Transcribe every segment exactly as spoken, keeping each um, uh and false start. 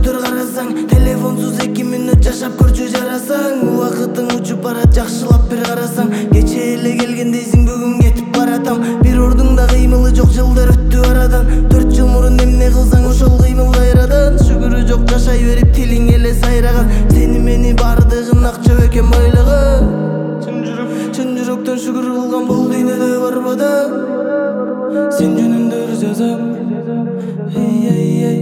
отур карасаң, телефонсуз эки мүнөт жашап көрчү жарасаң. Убакытың учуп барат, жакшылап бир карасаң. Кече эле келген дейсиң, бүгүн кетип баратам. Бир ордуңда кыймылы жок, жылдар өттү арадан. Төрт жыл мурун эмне кылсаң ошол кыймыл кайрадан. Шүгүрү жок, жашай берип тилиң эле сайраган. Сени мени бардыгын акча экен байлыгы. Чын жүрөктөн шүгүр кылган бул дүйнөдө барбада. Сен жөнүндө ыр жазам. Эй эй эй.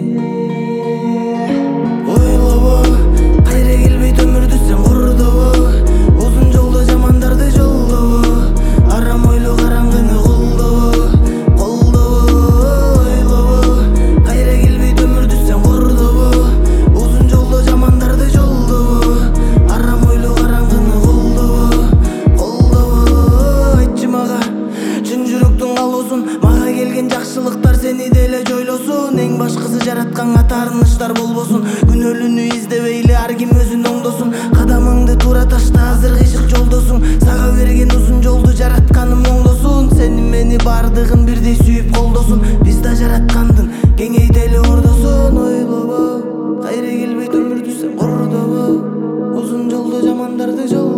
Ойлобо, кайра келбейт өмүрдү сен курдобо. Узун жолдо жамандарды жолдобо. Арам ойло, караңгыны колдобо. Колдобо, ойлобо, кайра келбейт өмүрдү сен курдобо. Узун жолдо жамандарды жолдобо. Арам ойло, караңгыны колдобо. Колдобо, айтчы мага, чын жүрөктүн каалоосун. Мага келген жакшылыктар сени деле жойлосун. Эң башкысы жаратканга таарыныштар болбосун. Күнөөлүүнү издебейли, ар ким өзүн оңдосун. Кадамыңды туура ташта, азыр кыйшык жолдосуң. Сага берген узун жолду жаратканым оңдосун. Сени мени бардыгын бирдей сүйүп колдосун. Биз да жараткандын кеңейтели ордосун. Ойлобо, кайра келбейт өмүрдү сен курдобо. Узун жолдо жамандарды жол